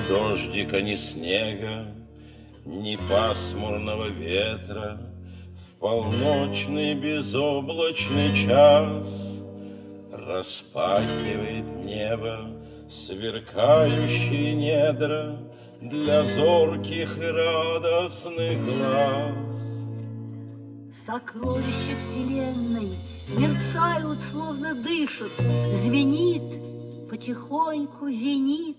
дождика, ни снега, ни пасмурного ветра. В полночный безоблачный час распахивает небо сверкающие недра для зорких и радостных глаз. Сокровища вселенной мерцают, словно дышат, звенит потихоньку зенит.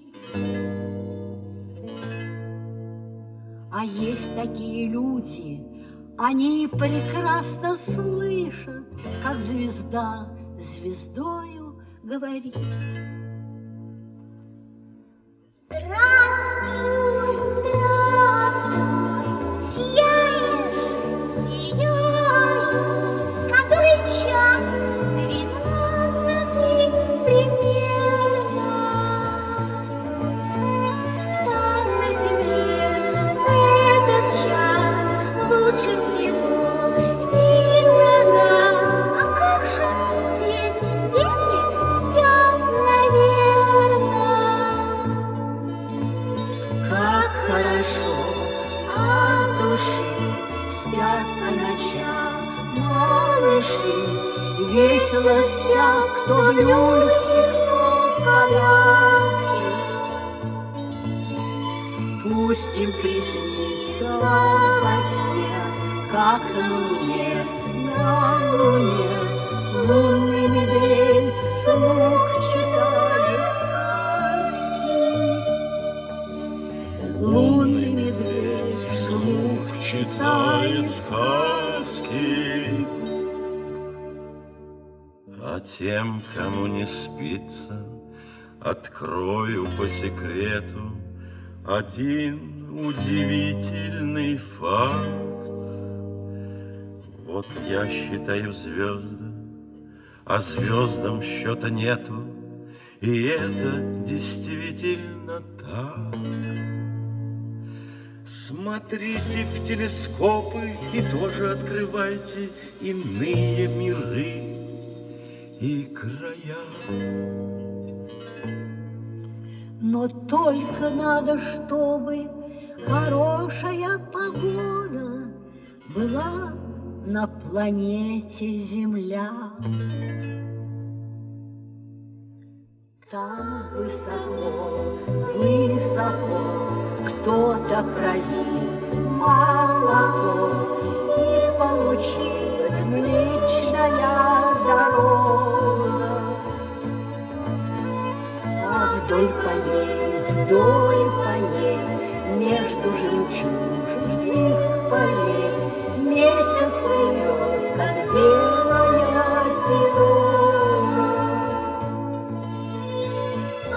А есть такие люди, они прекрасно слышат, как звезда звездою говорит. Здравствуй, здравствуй, сияешь, сияю. Который час? 12 примерно. Там на земле в этот час лучше всего видно нас. А как же дети? Дети спят, наверное. Как хорошо от души спят по ночам малыши, весело спят, кто в люльке, кто в коляске. Пусть им приснится во сне, как на луне лунный медведь вслух читает сказки. Лунный медведь вслух Читает сказки. А тем, кому не спится, открою по секрету один удивительный факт. Вот я считаю звезды, а звездам счета нету, и это действительно так. Смотрите в телескопы и тоже открывайте иные миры и края. Но только надо, чтобы хорошая погода была на планете Земля. Там высоко, высоко кто-то пролил молоко, и получилась Млечная дорога. А вдоль по ней, между жемчужных полей, месяц плывет, как белая пирога. А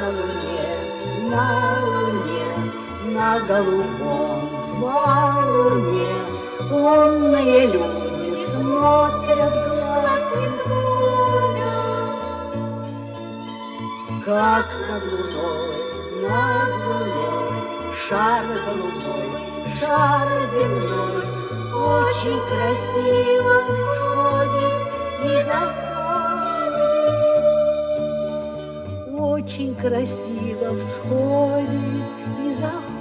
на голубом валуне умные люди смотрят глаз из как над луной шар голубой, шар земной очень красиво всходит и заходит. Очень красиво всходит и заходит.